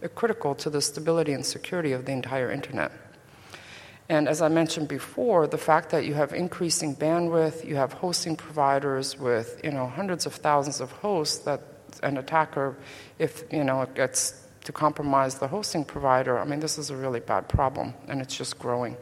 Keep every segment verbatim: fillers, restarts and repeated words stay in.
critical to the stability and security of the entire internet. And as I mentioned before, the fact that you have increasing bandwidth, you have hosting providers with, you know, hundreds of thousands of hosts, that an attacker, if, you know, it gets to compromise the hosting provider, I mean, this is a really bad problem, and it's just growing.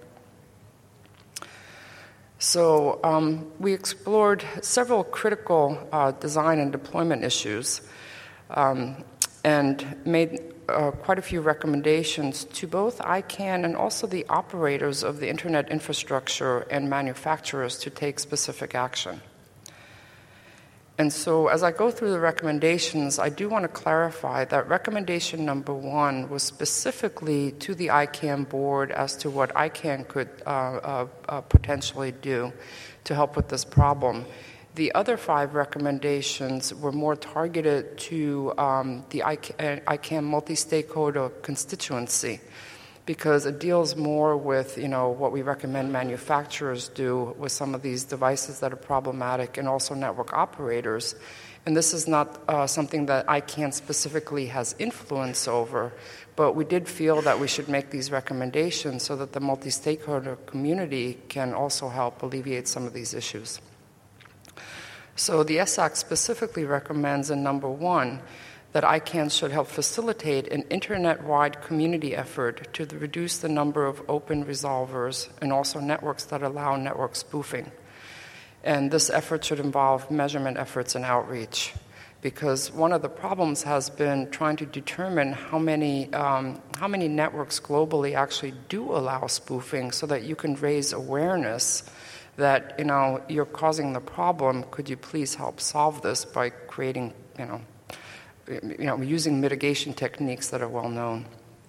So um, we explored several critical uh, design and deployment issues um, and made uh, quite a few recommendations to both I CANN and also the operators of the internet infrastructure and manufacturers to take specific action. And so as I go through the recommendations, I do want to clarify that recommendation number one was specifically to the I CANN board as to what I CANN could uh, uh, uh, potentially do to help with this problem. The other five recommendations were more targeted to um, the I CANN multi-stakeholder constituency, because it deals more with, you know, what we recommend manufacturers do with some of these devices that are problematic, and also network operators. And this is not uh, something that I CANN specifically has influence over, but we did feel that we should make these recommendations so that the multi-stakeholder community can also help alleviate some of these issues. So the S A C specifically recommends in number one that I CANN should help facilitate an internet-wide community effort to reduce the number of open resolvers and also networks that allow network spoofing. And this effort should involve measurement efforts and outreach, because one of the problems has been trying to determine how many, um, how many networks globally actually do allow spoofing, so that you can raise awareness that, you know, you're causing the problem. Could you please help solve this by creating, you know, you know, using mitigation techniques that are well known.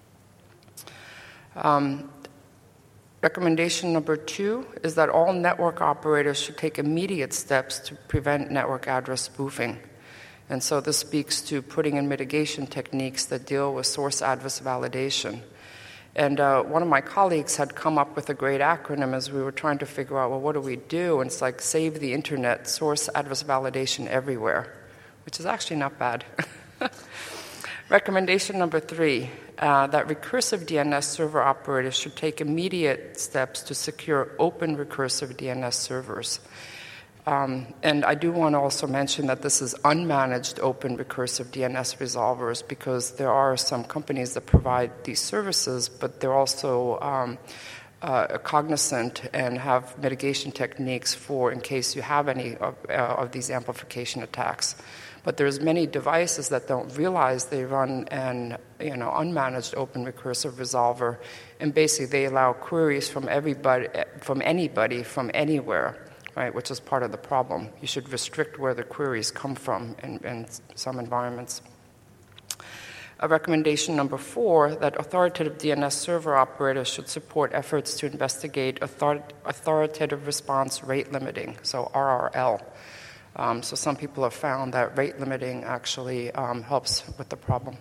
Um, recommendation number two is that all network operators should take immediate steps to prevent network address spoofing. And so this speaks to putting in mitigation techniques that deal with source address validation. And uh, one of my colleagues had come up with a great acronym as we were trying to figure out, well, what do we do? And it's like save the internet, source address validation everywhere, which is actually not bad. Recommendation number three, uh, that recursive D N S server operators should take immediate steps to secure open recursive D N S servers. Um, and I do want to also mention that this is unmanaged open recursive D N S resolvers, because there are some companies that provide these services, but they're also um, uh, cognizant and have mitigation techniques for in case you have any of, uh, of these amplification attacks. But there's many devices that don't realize they run an, you know, unmanaged open recursive resolver, and basically they allow queries from everybody, from anybody, from anywhere, right? Which is part of the problem. You should restrict where the queries come from in, in some environments. A recommendation number four, that authoritative D N S server operators should support efforts to investigate author- authoritative response rate limiting, so R R L. Um, so some people have found that rate limiting actually um, helps with the problem.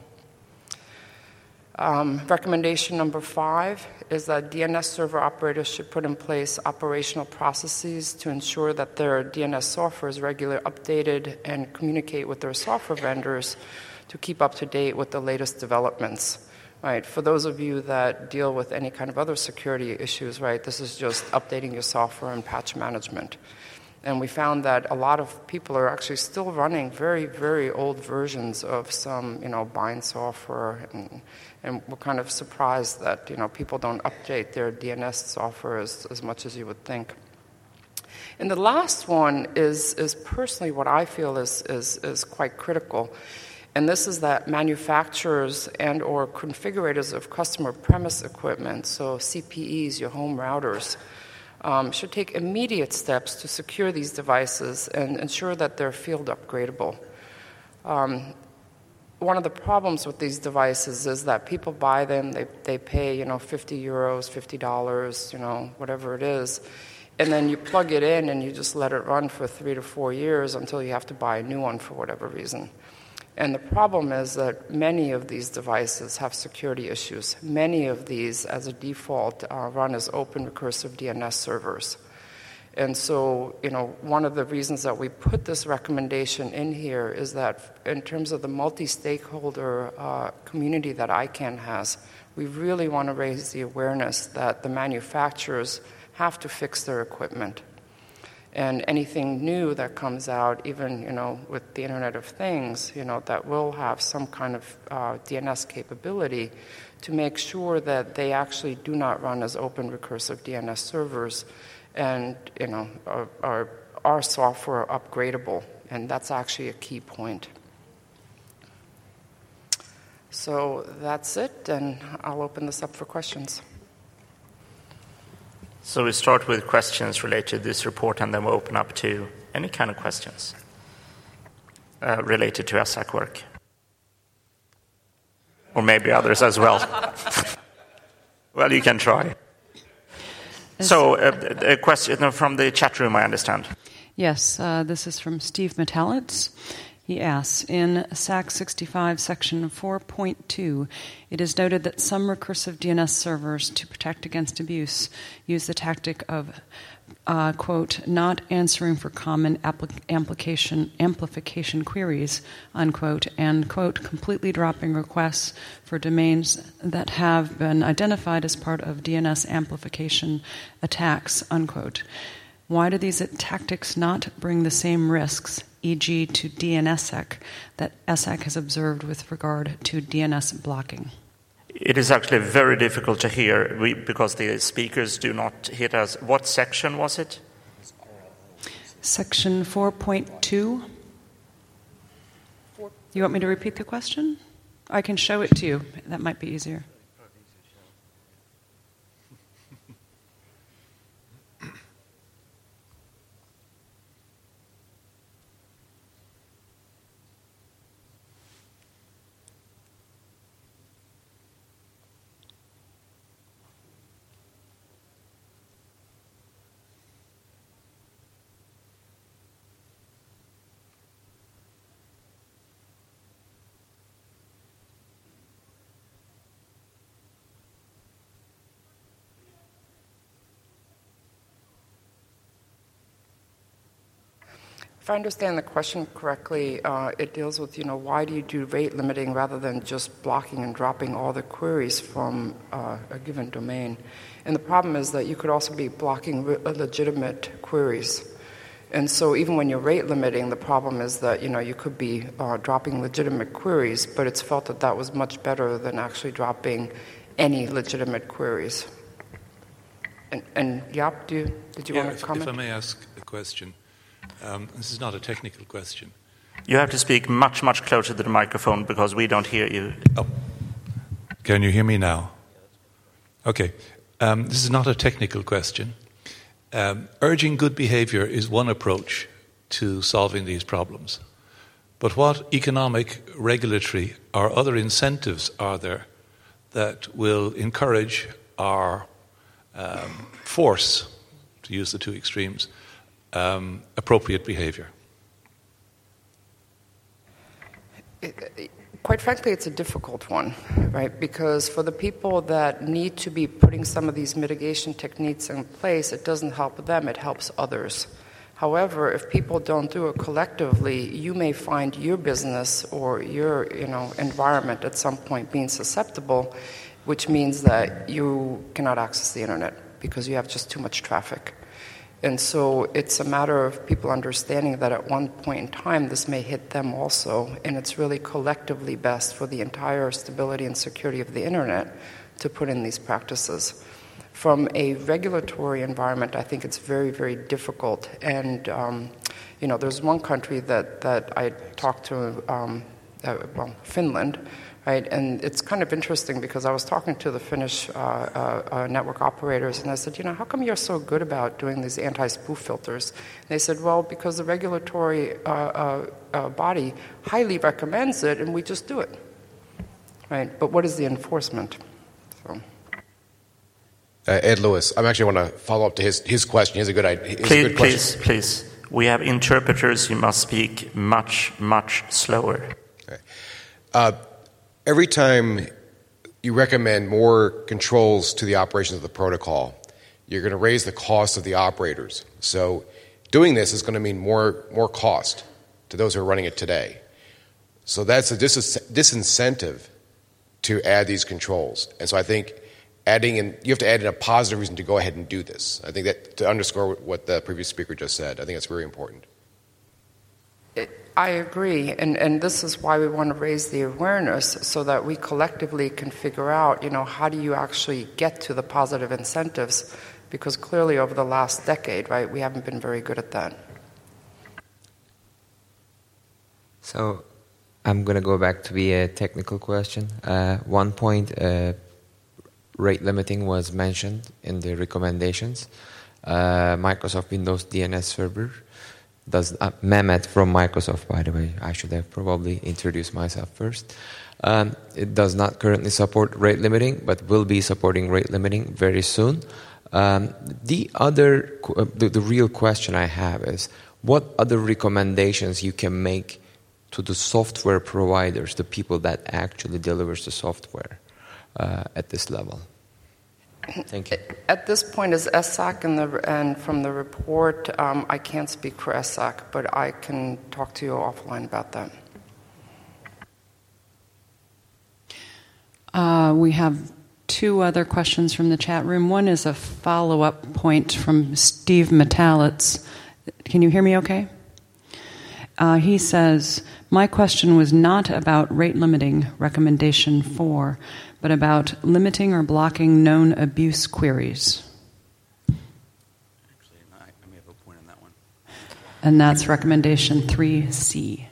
Um, recommendation number five is that D N S server operators should put in place operational processes to ensure that their D N S software is regularly updated and communicate with their software vendors to keep up to date with the latest developments. Right, for those of you that deal with any kind of other security issues, right, this is just updating your software and patch management. And we found that a lot of people are actually still running very, very old versions of some, you know, bind software, and, and we're kind of surprised that, you know, people don't update their D N S software as, as much as you would think. And the last one is, is personally what I feel is, is, is quite critical. And this is that manufacturers and or configurators of customer premise equipment, so C P Es, your home routers, um, should take immediate steps to secure these devices and ensure that they're field upgradable. Um, one of the problems with these devices is that people buy them, they, they pay, you know, fifty euros, fifty dollars, you know, whatever it is, and then you plug it in and you just let it run for three to four years until you have to buy a new one for whatever reason. And the problem is that many of these devices have security issues. Many of these, as a default, uh, run as open recursive D N S servers. And so, you know, one of the reasons that we put this recommendation in here is that in terms of the multi-stakeholder uh, community that ICANN has, we really want to raise the awareness that the manufacturers have to fix their equipment. And anything new that comes out, even, you know, with the Internet of Things, you know, that will have some kind of uh, D N S capability, to make sure that they actually do not run as open recursive D N S servers, and, you know, are, are, are software upgradable. And that's actually a key point. So that's it, and I'll open this up for questions. So we start with questions related to this report, and then we'll open up to any kind of questions uh, related to S A C work. Or maybe others as well. Well, you can try. So uh, a question from the chat room, I understand. Yes, uh, this is from Steve Metalitz. He asks, in S A C sixty-five section four point two, it is noted that some recursive D N S servers, to protect against abuse, use the tactic of, uh, quote, not answering for common applic- amplification, amplification queries, unquote, and, quote, completely dropping requests for domains that have been identified as part of D N S amplification attacks, unquote. Why do these tactics not bring the same risks, for example to DNSSEC, that S A C has observed with regard to D N S blocking? It is actually very difficult to hear we, because the speakers do not hit us. What section was it? Section four point two. You want me to repeat the question? I can show it to you. That might be easier. If I understand the question correctly, uh, it deals with, you know, why do you do rate limiting rather than just blocking and dropping all the queries from uh, a given domain? And the problem is that you could also be blocking re- legitimate queries. And so even when you're rate limiting, the problem is that, you know, you could be uh, dropping legitimate queries, but it's felt that that was much better than actually dropping any legitimate queries. And, and Jaap, do you, did you yeah, want to if, comment? If I may ask a question. Um, this is not a technical question. You have to speak much, much closer to the microphone because we don't hear you. Oh. Can you hear me now? Okay. Um, this is not a technical question. Um, urging good behavior is one approach to solving these problems. But what economic, regulatory, or other incentives are there that will encourage or um, force, to use the two extremes, Um, appropriate behavior? It, it, quite frankly, it's a difficult one, right? Because for the people that need to be putting some of these mitigation techniques in place, it doesn't help them, it helps others. However, if people don't do it collectively, you may find your business or your, you know, environment at some point being susceptible, which means that you cannot access the internet because you have just too much traffic. And so it's a matter of people understanding that at one point in time this may hit them also, and it's really collectively best for the entire stability and security of the internet to put in these practices. From a regulatory environment, I think it's very, very difficult. And, um, you know, there's one country that, that I talked to, um, uh, well, Finland, right? And it's kind of interesting because I was talking to the Finnish uh, uh, uh, network operators, and I said, you know, how come you're so good about doing these anti-spoof filters? And they said, well, because the regulatory uh, uh, uh, body highly recommends it, and we just do it, right? But what is the enforcement? So. Uh, Ed Lewis, I actually want to follow up to his, his question. He has a good idea. Please, a good please, please. We have interpreters. You must speak much, much slower. Okay. Uh, Every time you recommend more controls to the operations of the protocol, you're going to raise the cost of the operators. So doing this is going to mean more more cost to those who are running it today. So that's a dis- disincentive to add these controls. And so I think adding in, you have to add in a positive reason to go ahead and do this. I think that to underscore what the previous speaker just said, I think that's very important. I agree, and, and this is why we want to raise the awareness so that we collectively can figure out, you know, how do you actually get to the positive incentives? Because clearly over the last decade, right, we haven't been very good at that. So I'm going to go back to be a technical question. Uh, one point, uh, rate limiting was mentioned in the recommendations. Uh, Microsoft Windows D N S Server does uh, Mehmet from Microsoft, by the way. I should have probably introduced myself first. Um, it does not currently support rate limiting, but will be supporting rate limiting very soon. Um, the other, uh, the, the real question I have is, what other recommendations you can make to the software providers, the people that actually delivers the software uh, at this level? Thank you. At this point, as S A C and, the, and from the report, um, I can't speak for S A C, but I can talk to you offline about that. Uh, we have two other questions from the chat room. One is a follow-up point from Steve Metalitz. Can you hear me okay? Uh, he says, my question was not about rate limiting recommendation four, but about limiting or blocking known abuse queries. Actually, I, I may have a point on that one. And that's recommendation three C.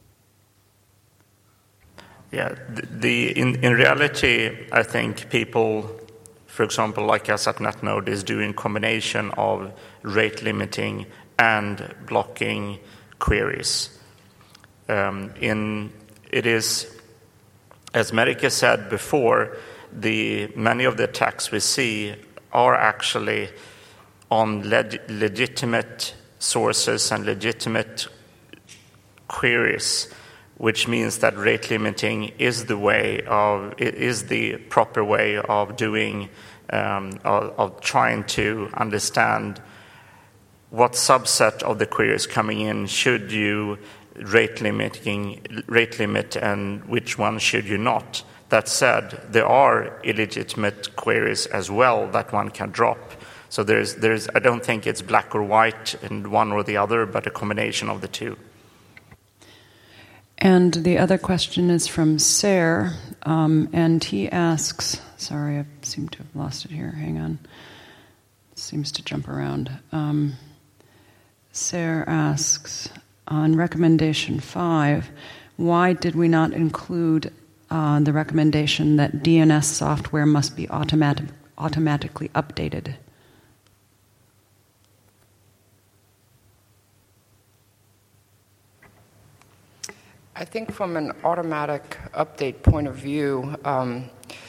Yeah, the, the in, in reality, I think people, for example, like us at NetNode, is doing combination of rate limiting and blocking queries. Um, in it is, as Merike said before, the many of the attacks we see are actually on leg, legitimate sources and legitimate queries, which means that rate limiting is the way of is the proper way of doing um, of, of trying to understand what subset of the queries coming in should you rate limiting rate limit and which one should you not. That said, there are illegitimate queries as well that one can drop. So there's there's I don't think it's black or white in one or the other, but a combination of the two. And the other question is from Sarah, um, and he asks, sorry, I seem to have lost it here, hang on. It seems to jump around. Um, Sarah asks, on recommendation five, why did we not include uh, the recommendation that D N S software must be automatic, automatically updated? I think from an automatic update point of view, um,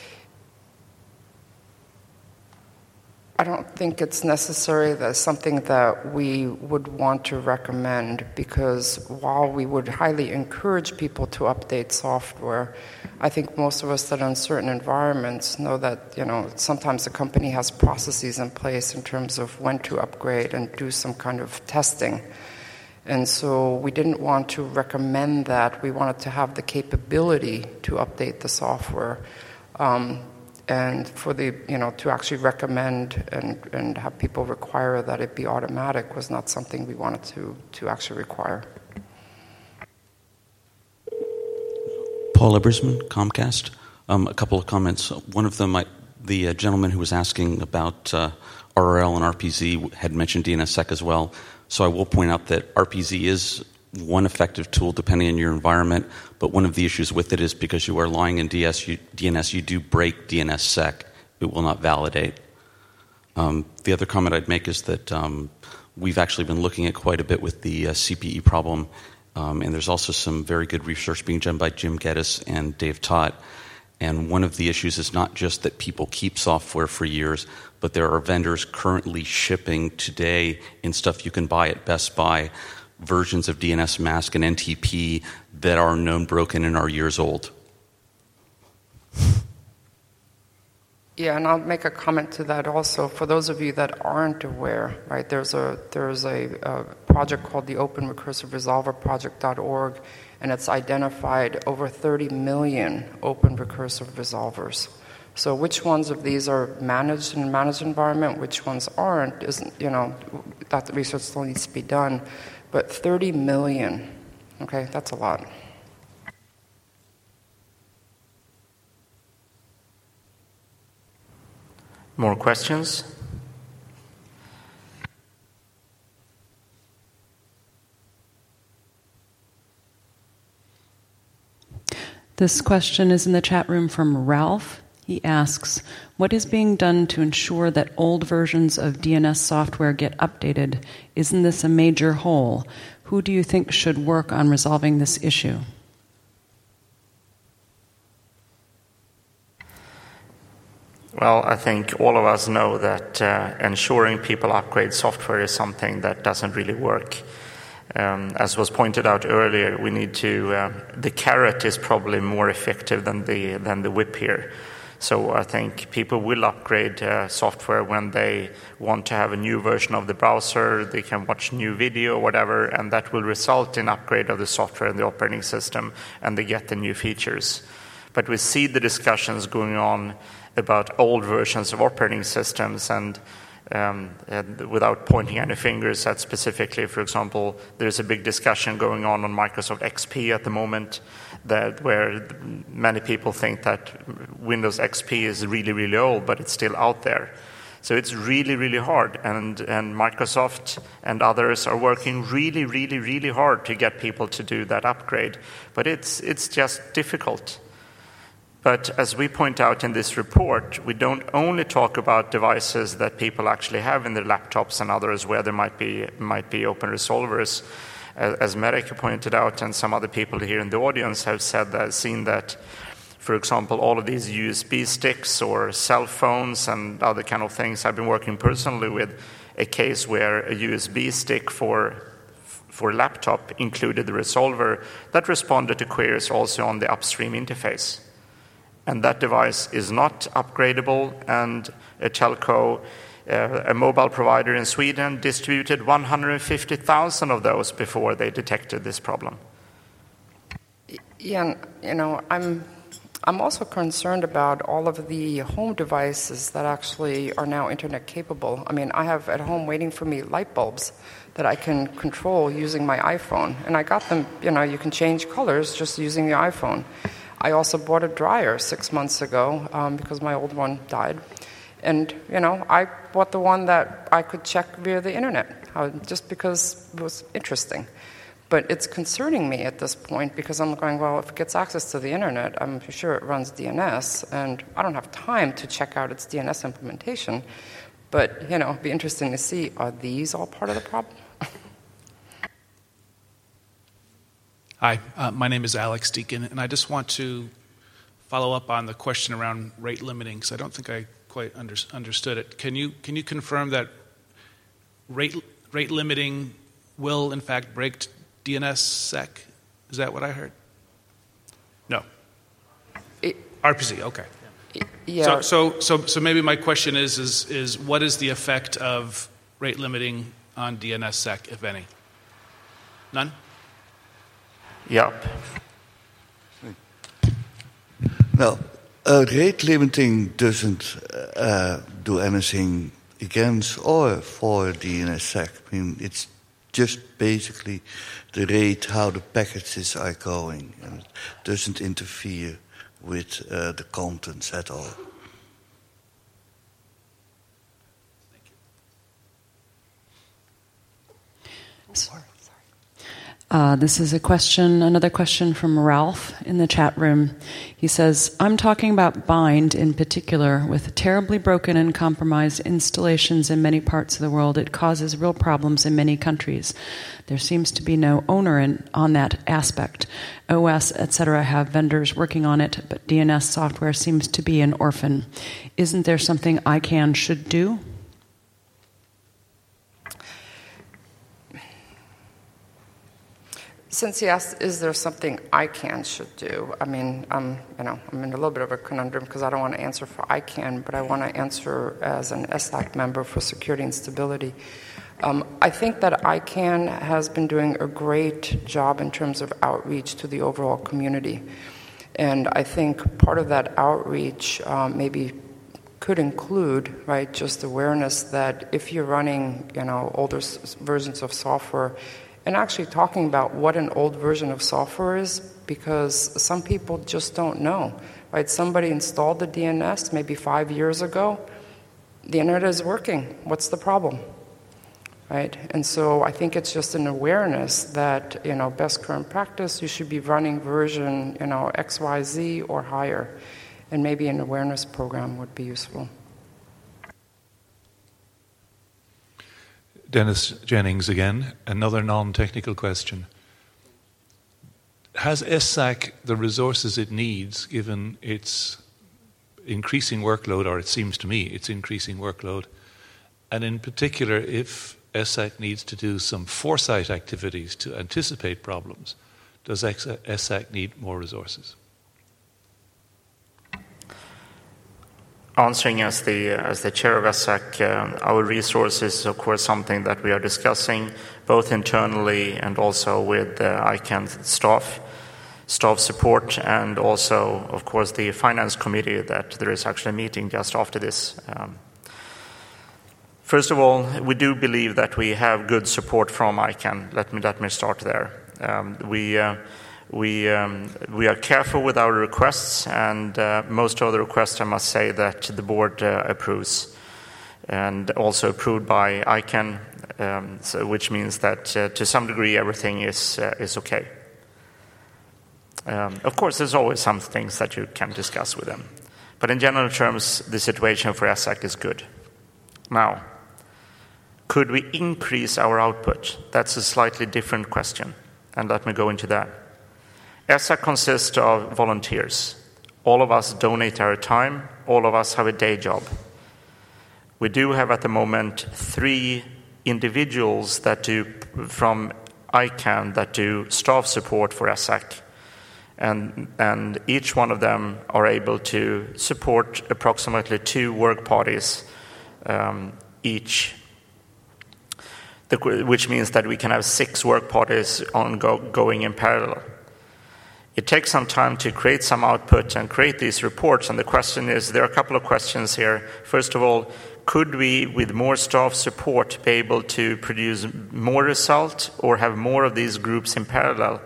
I don't think it's necessary that something that we would want to recommend, because while we would highly encourage people to update software, I think most of us that are in certain environments know that, you know, sometimes the company has processes in place in terms of when to upgrade and do some kind of testing. And so we didn't want to recommend that. We wanted to have the capability to update the software. Um, and for the, you know, to actually recommend and, and have people require that it be automatic was not something we wanted to, to actually require. Paul Ebersman, Comcast. Um, a couple of comments. One of them, I, the uh, gentleman who was asking about uh, R R L and R P Z had mentioned D N S S E C as well. So I will point out that R P Z is one effective tool depending on your environment, but one of the issues with it is because you are lying in D N S, you do break D N S S E C. It will not validate. Um, the other comment I'd make is that um, we've actually been looking at quite a bit with the uh, C P E problem, um, and there's also some very good research being done by Jim Geddes and Dave Tott. And one of the issues is not just that people keep software for years, but there are vendors currently shipping today in stuff you can buy at Best Buy versions of D N S Mask and N T P that are known broken and are years old. Yeah, and I'll make a comment to that also. For those of you that aren't aware, right, there's a there's a, a project called the Open Recursive Resolver Project dot org, and it's identified over thirty million open recursive resolvers. So which ones of these are managed in a managed environment, which ones aren't, isn't, you know, that research still needs to be done. But thirty million, okay, that's a lot. More questions? This question is in the chat room from Ralph. He asks, what is being done to ensure that old versions of D N S software get updated? Isn't this a major hole? Who do you think should work on resolving this issue? Well, I think all of us know that uh, ensuring people upgrade software is something that doesn't really work. Um, as was pointed out earlier, we need to. Uh, the carrot is probably more effective than the than the whip here. So I think people will upgrade uh, software when they want to have a new version of the browser. They can watch new video, or whatever, and that will result in upgrade of the software and the operating system, and they get the new features. But we see the discussions going on about old versions of operating systems, and, um, and without pointing any fingers at specifically, for example, there's a big discussion going on on Microsoft X P at the moment, that where many people think that Windows X P is really, really old, but it's still out there. So it's really, really hard, and, and Microsoft and others are working really, really, really hard to get people to do that upgrade, but it's it's just difficult. But as we point out in this report, we don't only talk about devices that people actually have in their laptops and others where there might be might be open resolvers. As Merek pointed out, and some other people here in the audience have said that, seen that, for example, all of these U S B sticks or cell phones and other kind of things. I've been working personally with a case where a U S B stick for for laptop included the resolver that responded to queries also on the upstream interface. And that device is not upgradable, and a telco, uh, a mobile provider in Sweden, distributed one hundred fifty thousand of those before they detected this problem. Yeah, you know, I'm I'm also concerned about all of the home devices that actually are now internet capable. I mean, I have at home waiting for me light bulbs that I can control using my iPhone, and I got them, you know, you can change colors just using your iPhone. I also bought a dryer six months ago um, because my old one died. And, you know, I bought the one that I could check via the internet, uh, just because it was interesting. But it's concerning me at this point because I'm going, well, if it gets access to the internet, I'm sure it runs D N S, and I don't have time to check out its D N S implementation. But, you know, it'd be interesting to see, are these all part of the problem? Hi, uh, my name is Alex Deacon, and I just want to follow up on the question around rate limiting, because I don't think I quite under, understood it. Can you can you confirm that rate rate limiting will in fact break D N S S E C? Is that what I heard? No. It, R P C, okay. Yeah. So so so so maybe my question is is is what is the effect of rate limiting on D N S S E C, if any? None? Yep. Well, uh, rate limiting doesn't uh, do anything against or for D N S S E C. I mean, it's just basically the rate how the packages are going, and it doesn't interfere with uh, the contents at all. Sorry. Uh, this is a question, another question from Ralph in the chat room. He says, I'm talking about Bind in particular. With terribly broken and compromised installations in many parts of the world, it causes real problems in many countries. There seems to be no owner in, on that aspect. O S, et cetera have vendors working on it, but D N S software seems to be an orphan. Isn't there something ICANN should do? Since he asked, is there something ICANN should do? I mean, I'm, you know, I'm in a little bit of a conundrum because I don't want to answer for ICANN, but I want to answer as an S A C member for security and stability. Um, I think that ICANN has been doing a great job in terms of outreach to the overall community. And I think part of that outreach um, maybe could include, right, just awareness that if you're running, you know, older s- versions of software, and actually talking about what an old version of software is, because some people just don't know, right? Somebody installed the D N S maybe five years ago. The internet is working. What's the problem, right? And so I think it's just an awareness that, you know, best current practice, you should be running version, you know, X Y Z or higher, and maybe an awareness program would be useful. Dennis Jennings again, another non-technical question. Has S A C the resources it needs, given its increasing workload, or it seems to me its increasing workload, and in particular if S A C needs to do some foresight activities to anticipate problems, does S A C need more resources? Answering as the as the chair of S A C, uh, our resources is of course something that we are discussing both internally and also with uh, ICANN staff, staff support, and also of course the finance committee that there is actually a meeting just after this. Um, first of all, we do believe that we have good support from ICANN. Let me let me start there. Um, we. Uh, We um, we are careful with our requests, and uh, most of the requests, I must say, that the board uh, approves, and also approved by ICANN, um, so, which means that uh, to some degree everything is uh, is okay. Um, of course, there's always some things that you can discuss with them, but in general terms, the situation for S A C is good. Now, could we increase our output? That's a slightly different question, and let me go into that. S A C consists of volunteers. All of us donate our time. All of us have a day job. We do have at the moment three individuals that do from ICANN that do staff support for S A C. And, and each one of them are able to support approximately two work parties um, each, the, which means that we can have six work parties on go, going in parallel. It takes some time to create some output and create these reports, and the question is, there are a couple of questions here. First of all, could we, with more staff support, be able to produce more result or have more of these groups in parallel?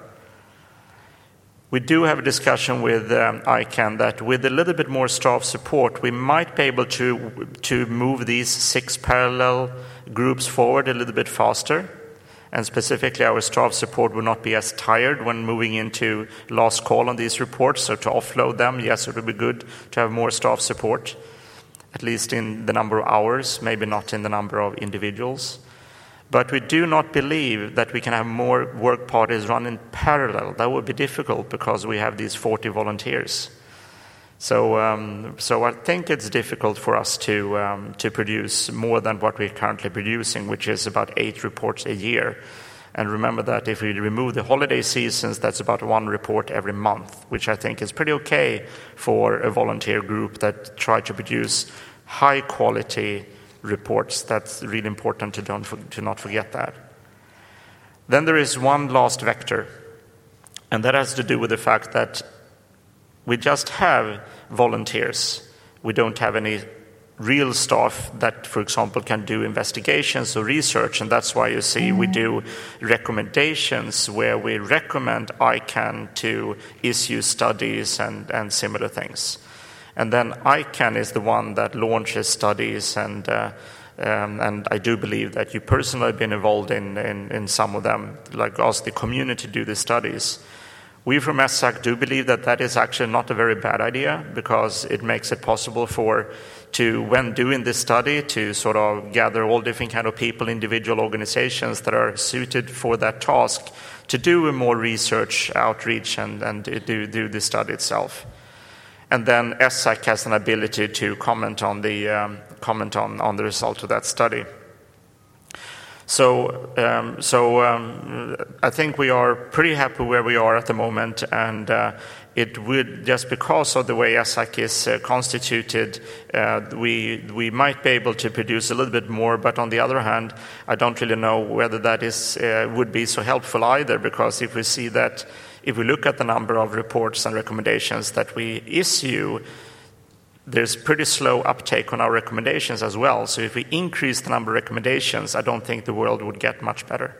We do have a discussion with um, ICANN that with a little bit more staff support, we might be able to, to move these six parallel groups forward a little bit faster. And specifically, our staff support will not be as tired when moving into last call on these reports. So to offload them, yes, it would be good to have more staff support, at least in the number of hours, maybe not in the number of individuals. But we do not believe that we can have more work parties run in parallel. That would be difficult because we have these forty volunteers. So, um, so I think it's difficult for us to um, to produce more than what we're currently producing, which is about eight reports a year. And remember that if we remove the holiday seasons, that's about one report every month, which I think is pretty okay for a volunteer group that try to produce high quality reports. That's really important to don't to not forget that. Then there is one last vector, and that has to do with the fact that we just have volunteers. We don't have any real staff that, for example, can do investigations or research, and that's why you see we do recommendations where we recommend ICANN to issue studies and, and similar things. And then ICANN is the one that launches studies, and uh, um, and I do believe that you personally have been involved in, in, in some of them, like ask the community to do the studies. We from S A C do believe that that is actually not a very bad idea, because it makes it possible for, to, when doing this study, to sort of gather all different kind of people, individual organizations that are suited for that task, to do a more research outreach and, and do, do the study itself. And then S A C has an ability to comment on the, um, comment on, on the result of that study. So, um, so um, I think we are pretty happy where we are at the moment, and uh, it would, just because of the way ESSAC is uh, constituted, uh, we we might be able to produce a little bit more. But on the other hand, I don't really know whether that is uh, would be so helpful either, because if we see that, if we look at the number of reports and recommendations that we issue, there's pretty slow uptake on our recommendations as well. So if we increase the number of recommendations, I don't think the world would get much better.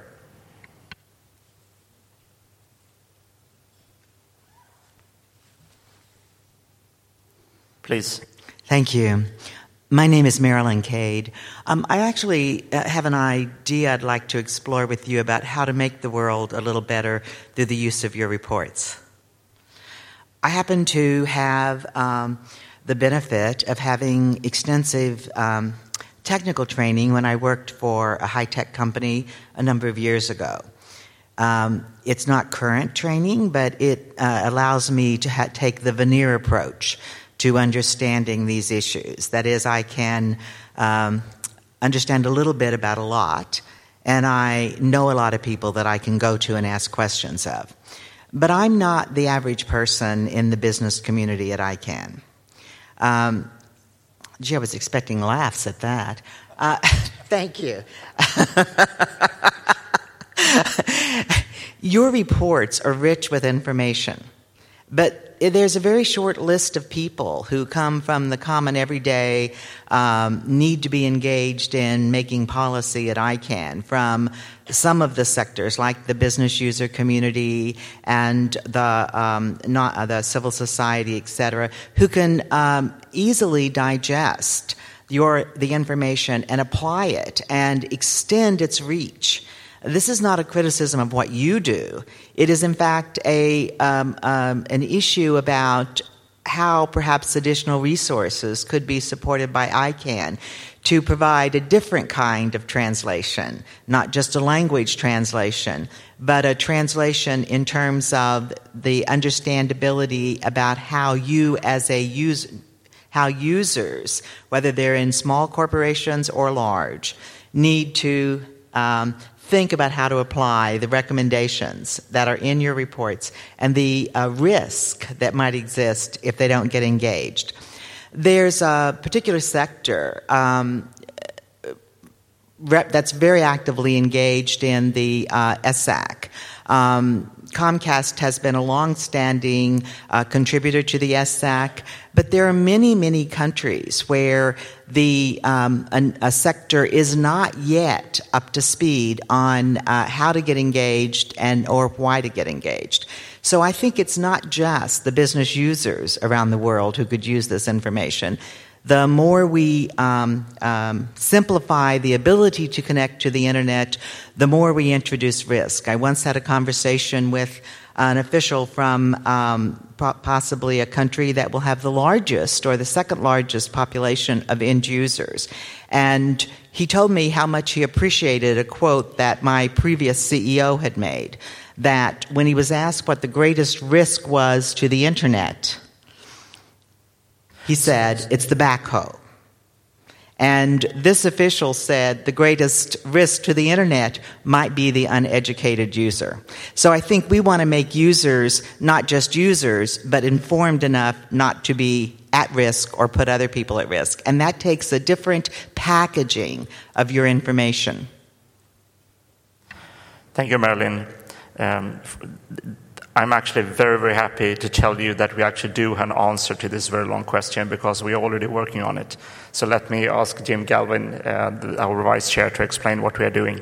Please. Thank you. My name is Marilyn Cade. Um, I actually uh, have an idea I'd like to explore with you about how to make the world a little better through the use of your reports. I happen to have um, the benefit of having extensive um, technical training when I worked for a high-tech company a number of years ago. Um, it's not current training, but it uh, allows me to ha- take the veneer approach to understanding these issues. That is, I can um, understand a little bit about a lot, and I know a lot of people that I can go to and ask questions of. But I'm not the average person in the business community at I CANN. Um, gee, I was expecting laughs at that. Uh, thank you. Your reports are rich with information, but there's a very short list of people who come from the common everyday, um, need to be engaged in making policy at I CANN, from some of the sectors like the business user community and the um, not, uh, the civil society, et cetera, who can um, easily digest your the information and apply it and extend its reach. This is not a criticism of what you do. It is, in fact, a um, um, an issue about how perhaps additional resources could be supported by I CANN to provide a different kind of translation, not just a language translation, but a translation in terms of the understandability about how you as a user, how users, whether they're in small corporations or large, need to um, think about how to apply the recommendations that are in your reports and the uh, risk that might exist if they don't get engaged. There's a particular sector um, rep that's very actively engaged in the uh, ESSAC. Um, Comcast has been a long-standing uh, contributor to the ESSAC, but there are many, many countries where the um, an, a sector is not yet up to speed on uh, how to get engaged and or why to get engaged. So I think it's not just the business users around the world who could use this information. The more we um, um, simplify the ability to connect to the internet, the more we introduce risk. I once had a conversation with an official from um, possibly a country that will have the largest or the second largest population of end users. And he told me how much he appreciated a quote that my previous C E O had made, that when he was asked what the greatest risk was to the internet, he said, it's the backhoe. And this official said the greatest risk to the internet might be the uneducated user. So I think we want to make users not just users, but informed enough not to be at risk or put other people at risk. And that takes a different packaging of your information. Thank you, Marilyn. Um, I'm actually very, very happy to tell you that we actually do have an answer to this very long question because we're already working on it. So let me ask Jim Galvin, uh, our Vice Chair, to explain what we are doing.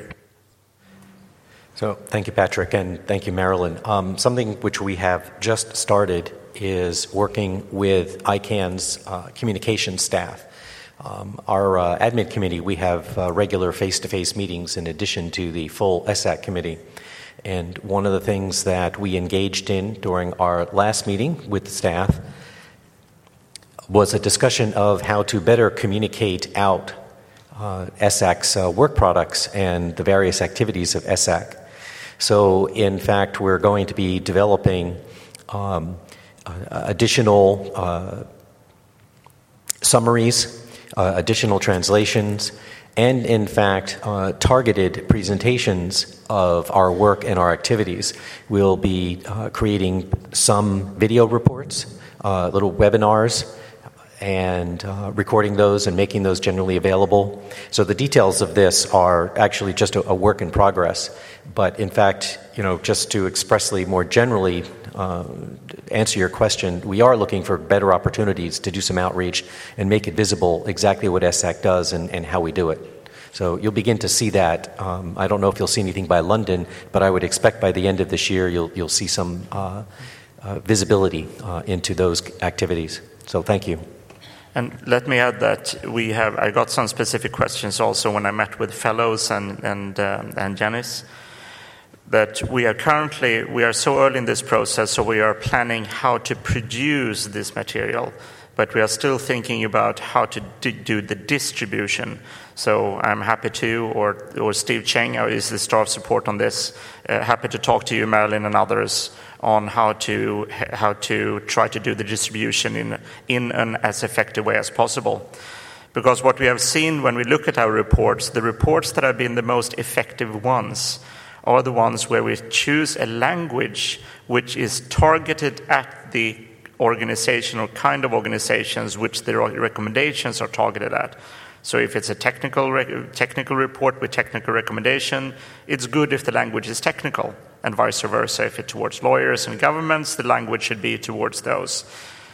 So thank you, Patrick, and thank you, Marilyn. Um, something which we have just started is working with I CANN's uh, communication staff. Um, our uh, admin committee, we have uh, regular face-to-face meetings in addition to the full ESSAC committee. And one of the things that we engaged in during our last meeting with the staff was a discussion of how to better communicate out uh, ESSAC's uh, work products and the various activities of ESSAC. So, in fact, we're going to be developing um, uh, additional uh, summaries, uh, additional translations, and in fact uh, targeted presentations of our work and our activities. We'll be uh, creating some video reports, uh, little webinars, and uh, recording those and making those generally available. So the details of this are actually just a, a work in progress. But in fact, you know, just to expressly more generally uh, answer your question, we are looking for better opportunities to do some outreach and make it visible exactly what S A C does and, and how we do it. So you'll begin to see that. Um, I don't know if you'll see anything by London, but I would expect by the end of this year you'll you'll see some uh, uh, visibility uh, into those activities. So thank you. And let me add that we have. I got some specific questions also when I met with fellows and and um, and Janice. That we are currently we are so early in this process, so we are planning how to produce this material, but we are still thinking about how to do the distribution. So I'm happy to, or or Steve Cheng is the staff support on this. Uh, happy to talk to you, Marilyn, and others on how to how to try to do the distribution in in an as effective way as possible. Because what we have seen when we look at our reports, the reports that have been the most effective ones are the ones where we choose a language which is targeted at the organization or kind of organizations which the recommendations are targeted at. So if it's a technical re- technical report with technical recommendation, it's good if the language is technical, and vice versa. If it's towards lawyers and governments, the language should be towards those.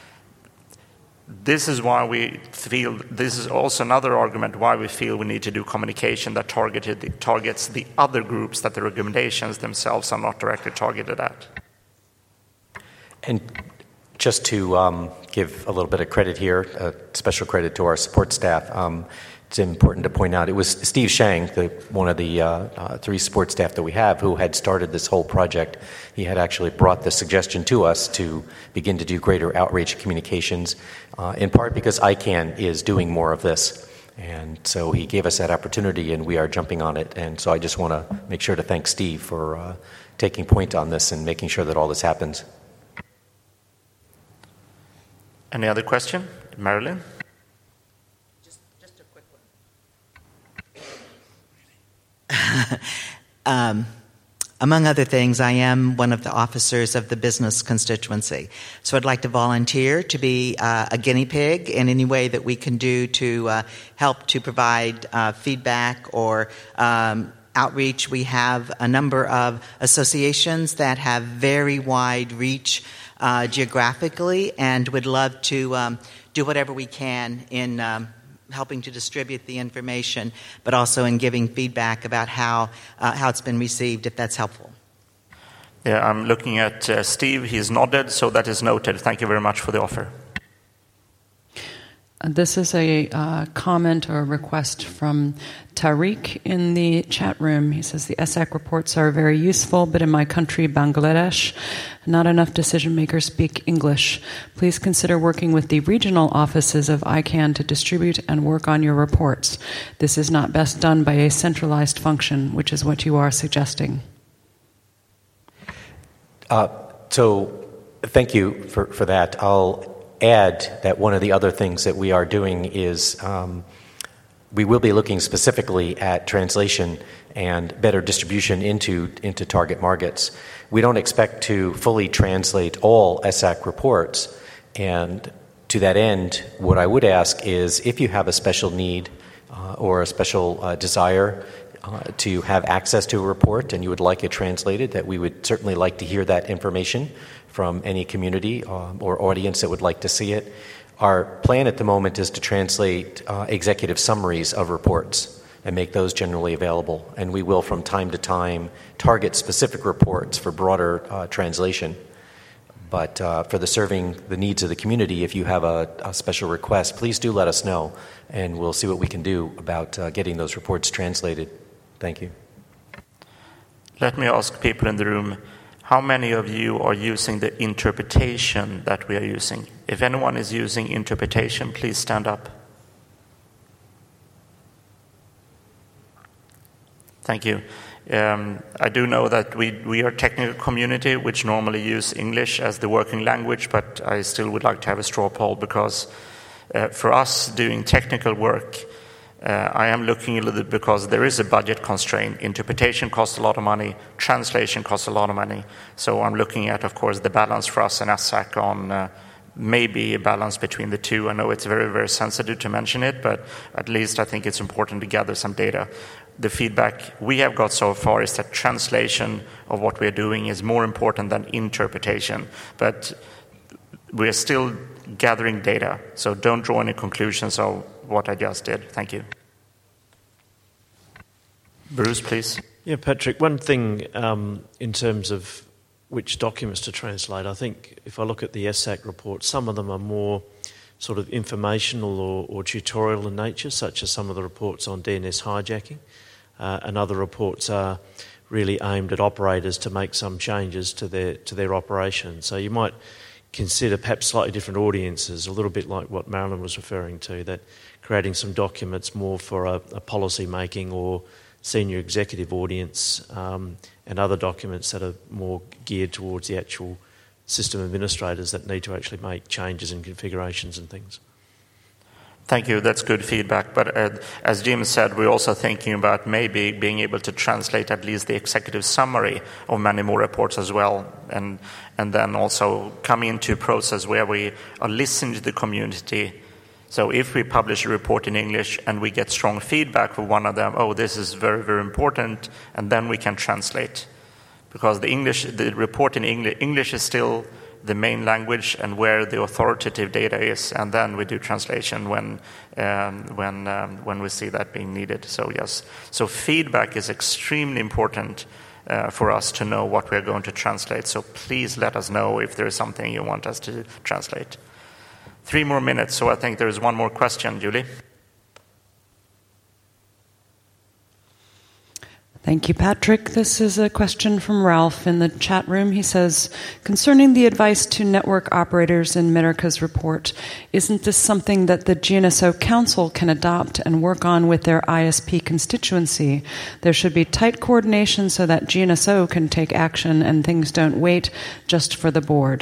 This is why we feel, this is also another argument why we feel we need to do communication that targeted targets the other groups that the recommendations themselves are not directly targeted at. And just to um, give a little bit of credit here, uh, special credit to our support staff, um, it's important to point out it was Steve Shang, the, one of the uh, uh, three support staff that we have, who had started this whole project. He had actually brought the suggestion to us to begin to do greater outreach communications, uh, in part because I CANN is doing more of this. And so he gave us that opportunity, and we are jumping on it. And so I just want to make sure to thank Steve for uh, taking point on this and making sure that all this happens. Any other question? Marilyn? Just, just a quick one. um, among other things, I am one of the officers of the business constituency. So I'd like to volunteer to be uh, a guinea pig in any way that we can do to uh, help to provide uh, feedback or um, outreach. We have a number of associations that have very wide reach Uh, geographically, and would love to um, do whatever we can in um, helping to distribute the information, but also in giving feedback about how uh, how it's been received, if that's helpful. Yeah, I'm looking at uh, Steve. He's nodded, so that is noted. Thank you very much for the offer. This is a uh, comment or request from Tariq in the chat room. He says, the S A C reports are very useful, but in my country, Bangladesh, not enough decision makers speak English. Please consider working with the regional offices of I CANN to distribute and work on your reports. This is not best done by a centralized function, which is what you are suggesting. Uh, so thank you for, for that. I'll add that one of the other things that we are doing is um, we will be looking specifically at translation and better distribution into into target markets. We don't expect to fully translate all S A C reports, and to that end, what I would ask is if you have a special need uh, or a special uh, desire uh, to have access to a report and you would like it translated, that we would certainly like to hear that information from any community um, or audience that would like to see it. Our plan at the moment is to translate uh, executive summaries of reports and make those generally available. And we will, from time to time, target specific reports for broader uh, translation. But uh, for the serving the needs of the community, if you have a, a special request, please do let us know, and we'll see what we can do about uh, getting those reports translated. Thank you. Let me ask people in the room, how many of you are using the interpretation that we are using? If anyone is using interpretation, please stand up. Thank you. Um, I do know that we, we are a technical community which normally use English as the working language, but I still would like to have a straw poll because uh, for us doing technical work, Uh, I am looking a little bit because there is a budget constraint. Interpretation costs a lot of money, translation costs a lot of money. So I'm looking at, of course, the balance for us in S A C on uh, maybe a balance between the two. I know it's very, very sensitive to mention it, but at least I think it's important to gather some data. The feedback we have got so far is that translation of what we're doing is more important than interpretation. But we're still gathering data, so don't draw any conclusions of what I just did. Thank you. Bruce, please. Yeah, Patrick, one thing um, in terms of which documents to translate, I think if I look at the S A C report, some of them are more sort of informational or, or tutorial in nature, such as some of the reports on D N S hijacking, uh, and other reports are really aimed at operators to make some changes to their to their operation. So you might consider perhaps slightly different audiences, a little bit like what Marilyn was referring to, that creating some documents more for a, a policy making or senior executive audience, um, and other documents that are more geared towards the actual system administrators that need to actually make changes in configurations and things. Thank you. That's good feedback. But uh, as Jim said, we're also thinking about maybe being able to translate at least the executive summary of many more reports as well, and and then also come into a process where we are listening to the community. So if we publish a report in English and we get strong feedback for one of them, oh, this is very, very important, and then we can translate. Because the English, the report in English, English is still the main language and where the authoritative data is, and then we do translation when um, when um, when we see that being needed. So yes, so feedback is extremely important uh, for us to know what we're going to translate. So please let us know if there is something you want us to translate. Three more minutes, so I think there is one more question, Julie. Thank you, Patrick. This is a question from Ralph in the chat room. He says, concerning the advice to network operators in Merica's report, isn't this something that the G N S O Council can adopt and work on with their I S P constituency? There should be tight coordination so that G N S O can take action and things don't wait just for the board.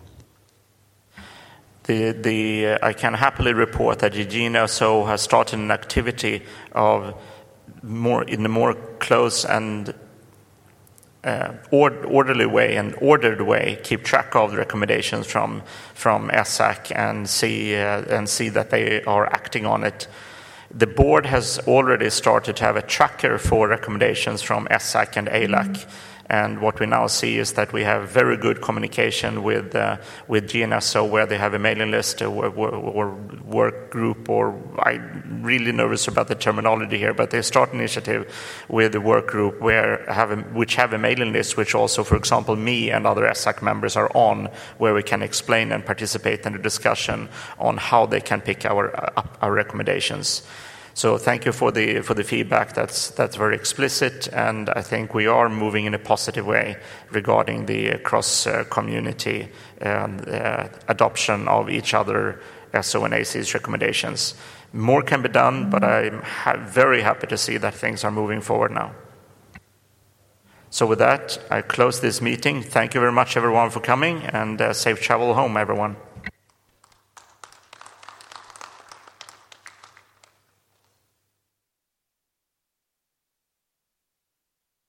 The, the, uh, I can happily report that the G N S O has started an activity of more in a more close and uh, or, orderly way and ordered way, keep track of the recommendations from from S A C and see uh, and see that they are acting on it. The board has already started to have a tracker for recommendations from S A C and A L A C. Mm-hmm. And what we now see is that we have very good communication with uh, with G N S O, where they have a mailing list or, or, or work group, or I'm really nervous about the terminology here, but they start an initiative with the work group where have a, which have a mailing list, which also, for example, me and other S A C members are on, where we can explain and participate in the discussion on how they can pick our uh, our recommendations. So thank you for the for the feedback. That's that's very explicit, and I think we are moving in a positive way regarding the cross uh, community and uh, adoption of each other S O and A C's recommendations. More can be done, but I'm ha- very happy to see that things are moving forward now. So with that, I close this meeting. Thank you very much, everyone, for coming, and uh, safe travel home, everyone.